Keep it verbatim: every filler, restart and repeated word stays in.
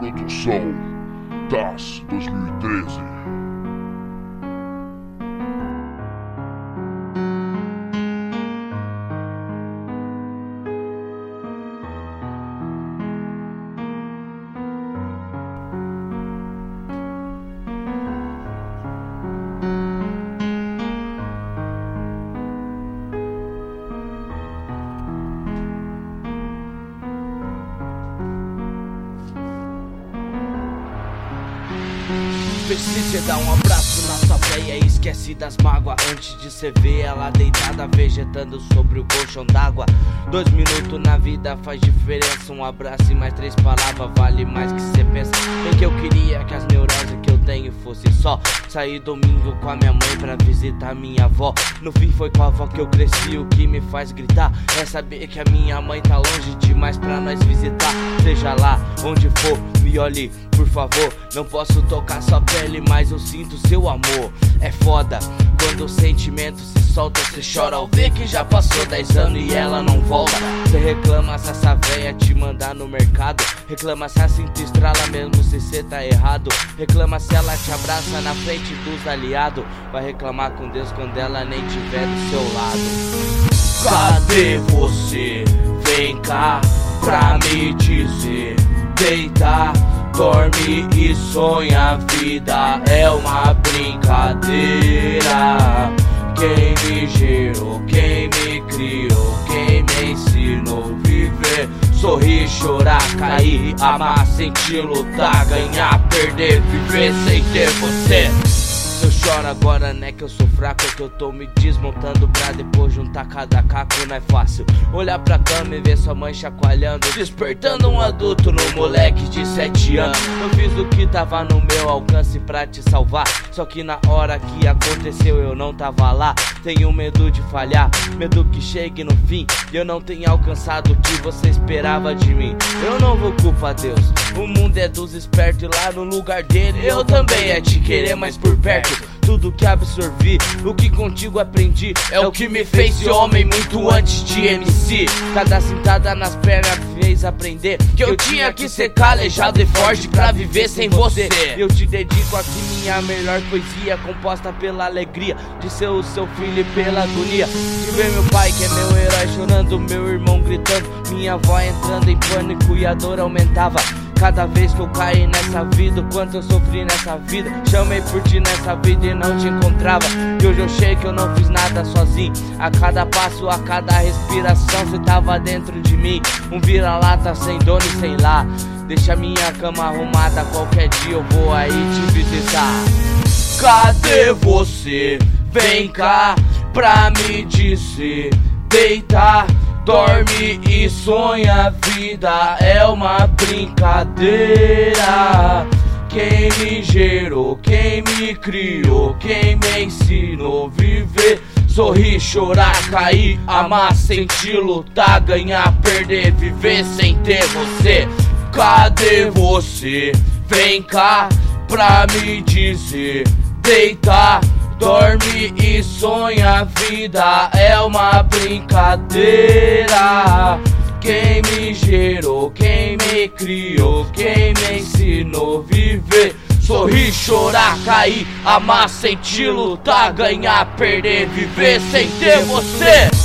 Produção Das dois mil e treze. Vê se cê dá um abraço na sua veia e esquece das mágoas. Antes de cê ver ela deitada vegetando sobre o colchão d'água. Dois minutos na vida faz diferença. Um abraço e mais três palavras vale mais que cê pensa. Bem que eu queria que as neuroses que eu tenho fosse só sair domingo com a minha mãe pra visitar minha avó. No fim foi com a avó que eu cresci. O que me faz gritar é saber que a minha mãe tá longe demais pra nós visitar. Seja lá onde for, me olhe por favor. Não posso tocar sua pele, mas eu sinto seu amor. É foda quando o sentimento se solta. Cê chora ao ver que já passou dez anos e ela não volta. Cê reclama se essa véia te mandar no mercado. Reclama se a cinta estrala mesmo se cê tá errado. Reclama se ela te abraça na frente dos aliados. Vai reclamar com Deus quando ela nem tiver do seu lado. Cadê você? Vem cá pra me dizer. Deita, dorme e sonha, a vida é uma brincadeira. Quem me gerou, quem me criou, quem me ensinou a viver. Sorrir, chorar, cair, amar, sentir, lutar, ganhar, perder, viver sem ter você. Eu choro agora, né, que eu sou fraco, é que eu tô me desmontando pra depois juntar cada caco. Não é fácil olhar pra cama e ver sua mãe chacoalhando, despertando um adulto no moleque de sete anos. Eu fiz o que tava no meu alcance pra te salvar, só que na hora que aconteceu eu não tava lá. Tenho medo de falhar, medo que chegue no fim e eu não tenha alcançado o que você esperava de mim. Eu não vou culpar Deus, o mundo é dos espertos e lá no lugar dele eu também é te querer mais por perto. Tudo que absorvi, o que contigo aprendi, é o que me fez ser homem muito antes de M C. Cada cintada nas pernas fez aprender que eu tinha que ser calejado e forte pra viver sem você. Eu te dedico aqui minha melhor poesia, composta pela alegria de ser o seu filho e pela agonia de ver meu pai que é meu herói chorando, meu irmão gritando, minha avó entrando em pânico e a dor aumentava cada vez que eu caí nessa vida. O quanto eu sofri nessa vida, chamei por ti nessa vida e não te encontrava. E hoje eu sei que eu não fiz nada sozinho. A cada passo, a cada respiração, cê tava dentro de mim. Um vira-lata sem dono e sem lá. Deixa minha cama arrumada, qualquer dia eu vou aí te visitar. Cadê você? Vem cá pra me dizer. Deita, dorme e sonha, a vida é uma brincadeira. Quem me gerou, quem me criou, quem me ensinou a viver. Sorrir, chorar, cair, amar, sentir, lutar, ganhar, perder, viver sem ter você. Cadê você? Vem cá pra me dizer. Deita, dorme e sonha, a vida é uma brincadeira. Quem me gerou, quem me criou, quem me ensinou a viver. Sorrir, chorar, cair, amar, sentir, lutar, ganhar, perder, viver sem ter você.